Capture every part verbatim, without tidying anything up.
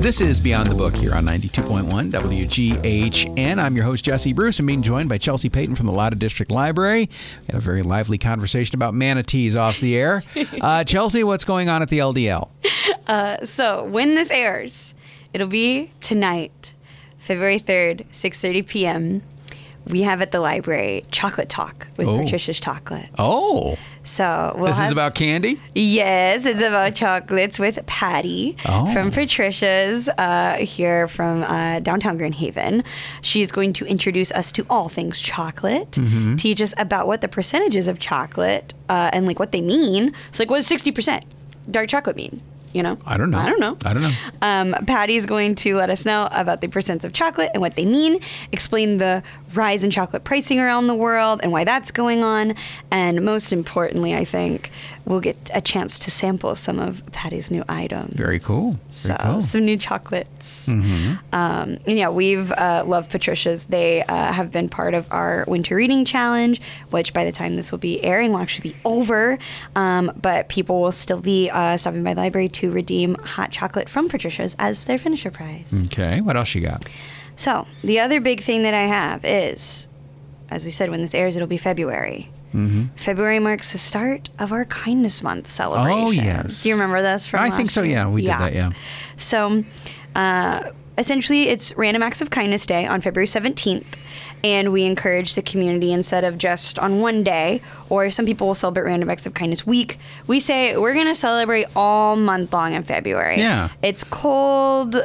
This is Beyond the Book here on ninety-two point one W G H N. I'm your host, Jesse Bruce. I'm being joined by Chelsea Payton from the Loudoun District Library. We had a very lively conversation about manatees off the air. Uh, Chelsea, what's going on at the L D L? Uh, so when this airs, it'll be tonight, February third, six thirty p.m. We have at the library Chocolate Talk with Oh. Patricia's Chocolates. Oh. So we'll This have, is about candy? Yes, it's about chocolates with Patty Oh. from Patricia's uh, here from uh, downtown Grand Haven. She's going to introduce us to all things chocolate, Mm-hmm. teach us about what the percentages of chocolate uh, and like what they mean. It's like, what does sixty percent dark chocolate mean? You know? I don't know. I don't know. I don't know. Um, Patty's going to let us know about the percents of chocolate and what they mean, explain the rise in chocolate pricing around the world and why that's going on. And most importantly, I think we'll get a chance to sample some of Patty's new items. Very cool. Very So cool. some new chocolates. Mm-hmm. Um, and yeah, we've uh, loved Patricia's. They uh, have been part of our winter reading challenge, which by the time this will be airing will actually be over. Um, but people will still be uh, stopping by the library to redeem hot chocolate from Patricia's as their finisher prize. Okay. What else you got? So the other big thing that I have is, as we said, when this airs, it'll be February. Mm-hmm. February marks the start of our Kindness Month celebration. Oh, yes. Do you remember this from I last think so, year? yeah. We did that, yeah. So uh, essentially, it's Random Acts of Kindness Day on February seventeenth. And we encourage the community, instead of just on one day, or some people will celebrate Random Acts of Kindness Week, we say we're going to celebrate all month long in February. Yeah. It's cold,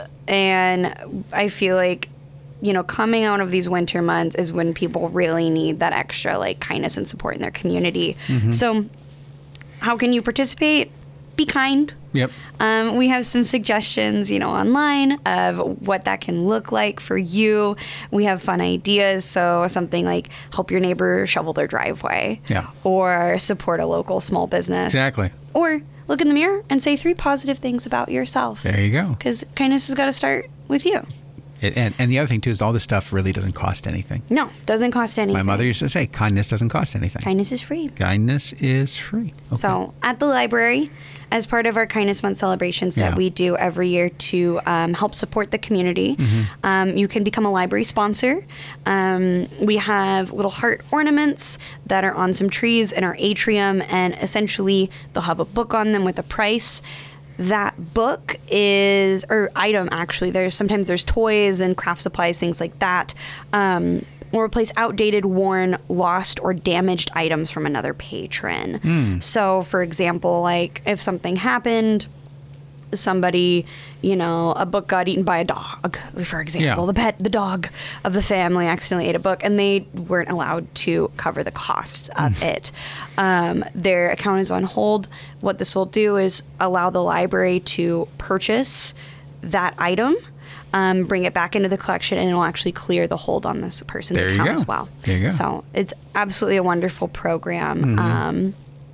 and I feel like, you know, coming out of these winter months is when people really need that extra, like, kindness and support in their community. Mm-hmm. So how can you participate? Be kind. Yep. Um, we have some suggestions, you know, online of what that can look like for you. We have fun ideas. So something like help your neighbor shovel their driveway. Yeah. Or support a local small business. Exactly. Or look in the mirror and say three positive things about yourself. There you go. Because kindness has got to start with you. It, and, and the other thing, too, is all this stuff really doesn't cost anything. No, doesn't cost anything. My mother used to say, kindness doesn't cost anything. Kindness is free. Kindness is free. Okay. So at the library, as part of our Kindness Month celebrations that Yeah. we do every year to um, help support the community, Mm-hmm. um, you can become a library sponsor. Um, we have little heart ornaments that are on some trees in our atrium, and essentially they'll have a book on them with a price. That book is, or item actually, there's sometimes there's toys and craft supplies, things like that. Um, or replace outdated, worn, lost, or damaged items from another patron. Mm. So, for example, like if something happened, somebody, you know, a book got eaten by a dog, for example, Yeah. the pet, the dog of the family accidentally ate a book, and they weren't allowed to cover the costs of it. Um, their account is on hold. What this will do is allow the library to purchase that item, um, bring it back into the collection, and it'll actually clear the hold on this person's There you account go. as well. There you go. So it's absolutely a wonderful program. Mm-hmm. Um,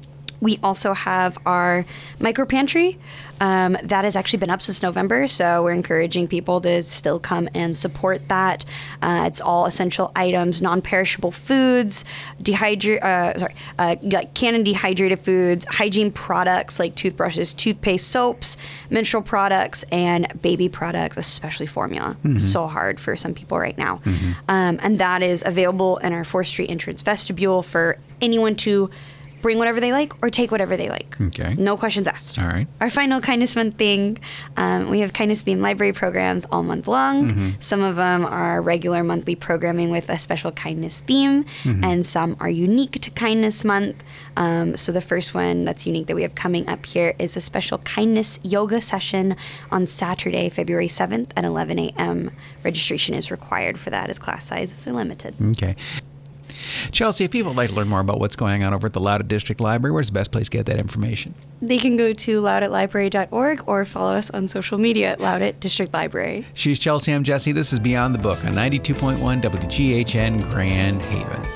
we also have our micro pantry. Um, that has actually been up since November, so we're encouraging people to still come and support that. Uh, it's all essential items, non-perishable foods, dehydrate, uh, sorry, uh, like canned and dehydrated foods, hygiene products like toothbrushes, toothpaste, soaps, menstrual products, and baby products, especially formula. Mm-hmm. So hard for some people right now. Um, and that is available in our fourth Street entrance vestibule for anyone to bring whatever they like or take whatever they like. Okay. No questions asked. All right. Our final Kindness Month thing, um, we have kindness-themed library programs all month long. Mm-hmm. Some of them are regular monthly programming with a special kindness theme, Mm-hmm. and some are unique to Kindness Month. Um, so the first one that's unique that we have coming up here is a special kindness yoga session on Saturday, February seventh at eleven a.m. Registration is required for that as class sizes are limited. Okay. Chelsea, if people would like to learn more about what's going on over at the Loudoun District Library, where's the best place to get that information? They can go to loudout library dot org or follow us on social media at Loudoun District Library. She's Chelsea. I'm Jesse. This is Beyond the Book on ninety-two point one W G H N Grand Haven.